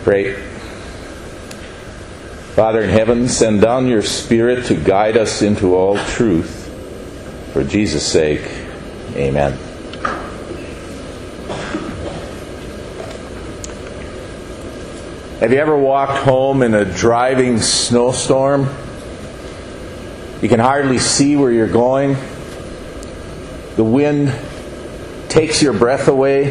Pray. Father in heaven, send down your Spirit to guide us into all truth. For Jesus' sake, amen. Have you ever walked home in a driving snowstorm? You can hardly see where you're going. The wind takes your breath away.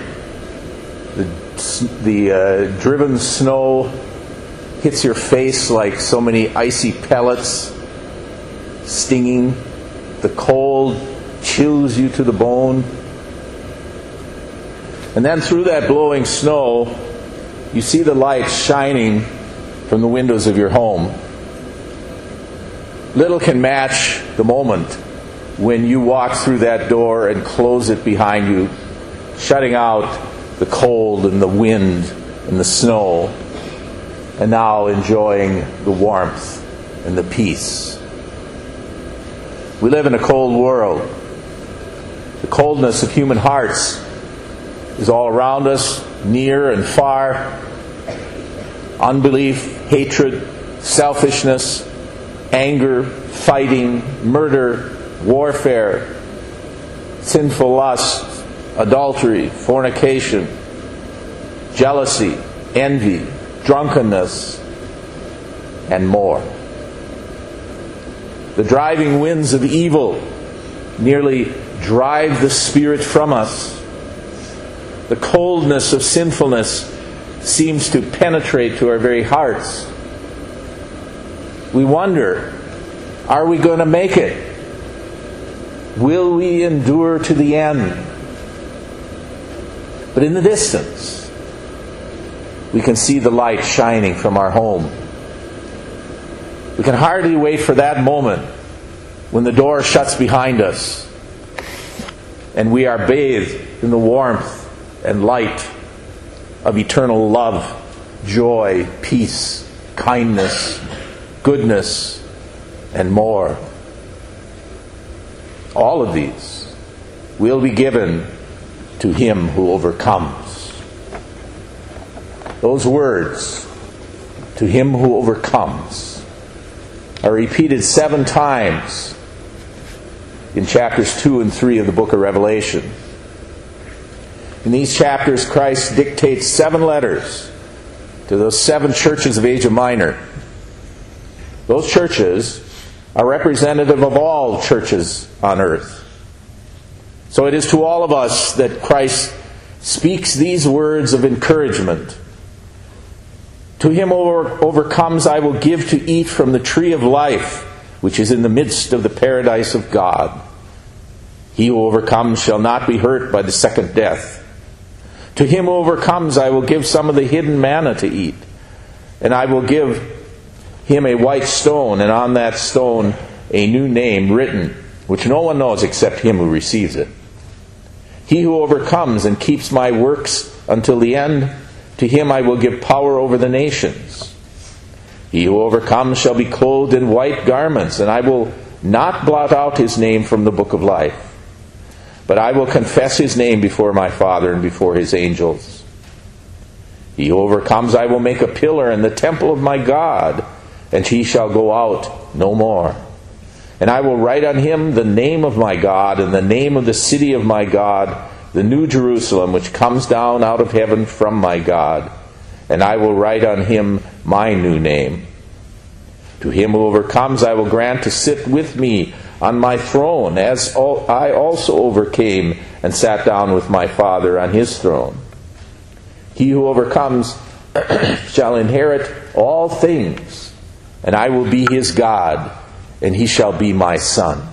The driven snow hits your face like so many icy pellets, stinging. The cold chills you to the bone. And then through that blowing snow, you see the light shining from the windows of your home. Little can match the moment when you walk through that door and close it behind you, shutting out the cold and the wind and the snow, and now enjoying the warmth and the peace. We live in a cold world. The coldness of human hearts is all around us, near and far. Unbelief, hatred, selfishness, anger, fighting, murder, warfare, sinful lust, adultery, fornication, jealousy, envy, drunkenness, and more. The driving winds of evil nearly drive the Spirit from us. The coldness of sinfulness seems to penetrate to our very hearts. We wonder, are we going to make it? Will we endure to the end? But in the distance, we can see the light shining from our home. We can hardly wait for that moment when the door shuts behind us and we are bathed in the warmth and light of eternal love, joy, peace, kindness, goodness, and more. All of these will be given to him who overcomes. Those words, to him who overcomes, are repeated 7 times in chapters 2 and 3 of the book of Revelation. In these chapters, Christ dictates 7 letters to those 7 churches of Asia Minor. Those churches are representative of all churches on earth. So it is to all of us that Christ speaks these words of encouragement. To him who overcomes, I will give to eat from the tree of life, which is in the midst of the paradise of God. He who overcomes shall not be hurt by the second death. To him who overcomes, I will give some of the hidden manna to eat, and I will give him a white stone, and on that stone a new name written, which no one knows except him who receives it. He who overcomes and keeps my works until the end, to him I will give power over the nations. He who overcomes shall be clothed in white garments, and I will not blot out his name from the book of life. But I will confess his name before my Father and before his angels. He who overcomes I will make a pillar in the temple of my God, and he shall go out no more. And I will write on him the name of my God and the name of the city of my God, the new Jerusalem, which comes down out of heaven from my God. And I will write on him my new name. To him who overcomes I will grant to sit with me on my throne, as I also overcame and sat down with my Father on his throne. He who overcomes shall inherit all things, and I will be his God, and he shall be my son.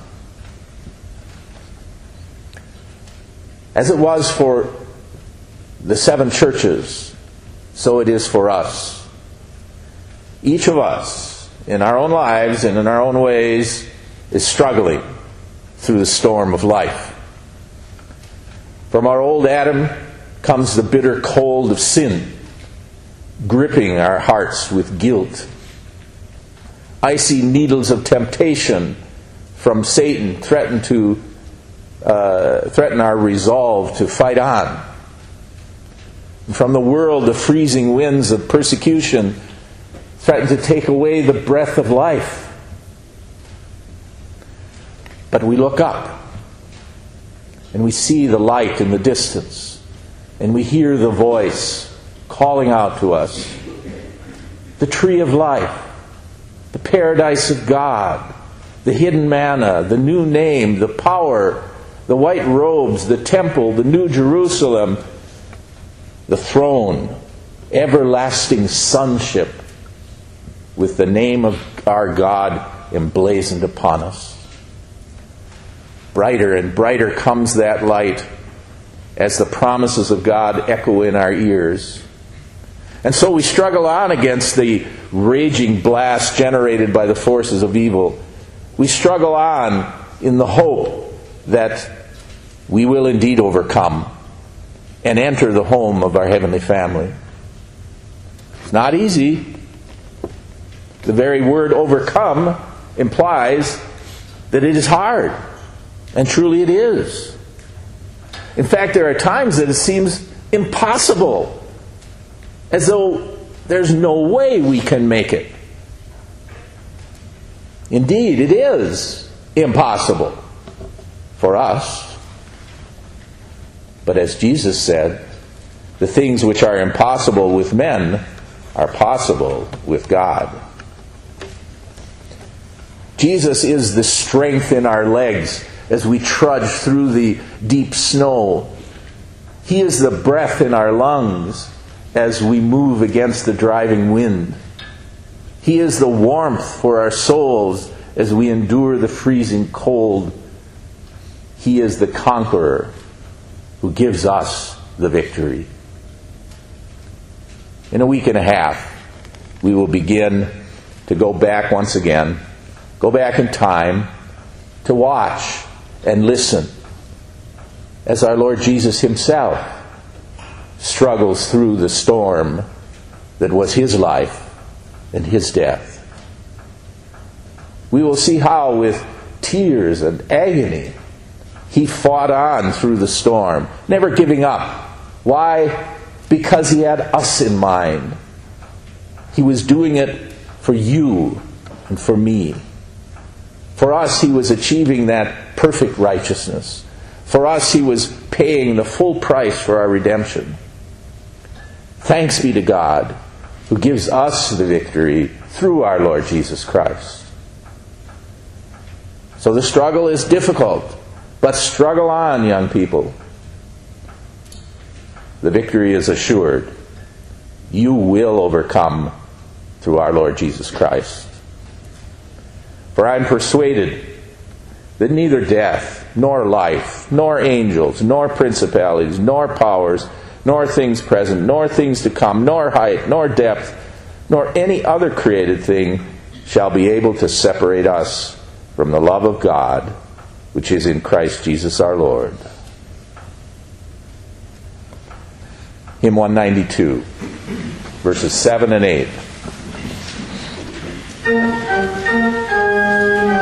As it was for the 7 churches, so it is for us. Each of us, in our own lives and in our own ways, is struggling through the storm of life. From our old Adam comes the bitter cold of sin, gripping our hearts with guilt. Icy needles of temptation from Satan threaten our resolve to fight on. From the world, the freezing winds of persecution threaten to take away the breath of life. But we look up, and we see the light in the distance, and we hear the voice calling out to us. The tree of life, the paradise of God, the hidden manna, the new name, the power, the white robes, the temple, the new Jerusalem, the throne, everlasting sonship with the name of our God emblazoned upon us. Brighter and brighter comes that light as the promises of God echo in our ears. And so we struggle on against the raging blast generated by the forces of evil. We struggle on in the hope that we will indeed overcome and enter the home of our heavenly family. It's not easy. The very word overcome implies that it is hard. And truly it is. In fact, there are times that it seems impossible, as though there's no way we can make it. Indeed, it is impossible for us. But as Jesus said, the things which are impossible with men are possible with God. Jesus is the strength in our legs as we trudge through the deep snow. He is the breath in our lungs as we move against the driving wind. He is the warmth for our souls as we endure the freezing cold. He is the conqueror who gives us the victory. In a week and a half, we will begin to go back once again, go back in time to watch and listen as our Lord Jesus himself struggles through the storm that was his life and his death. We will see how with tears and agony he fought on through the storm, never giving up. Why? Because he had us in mind. He was doing it for you and for me. For us, he was achieving that perfect righteousness. For us, he was paying the full price for our redemption. Thanks be to God, who gives us the victory through our Lord Jesus Christ. So the struggle is difficult, but struggle on, young people. The victory is assured. You will overcome through our Lord Jesus Christ. For I am persuaded that neither death, nor life, nor angels, nor principalities, nor powers, nor things present, nor things to come, nor height, nor depth, nor any other created thing shall be able to separate us from the love of God, which is in Christ Jesus our Lord. Hymn 192, verses 7 and 8.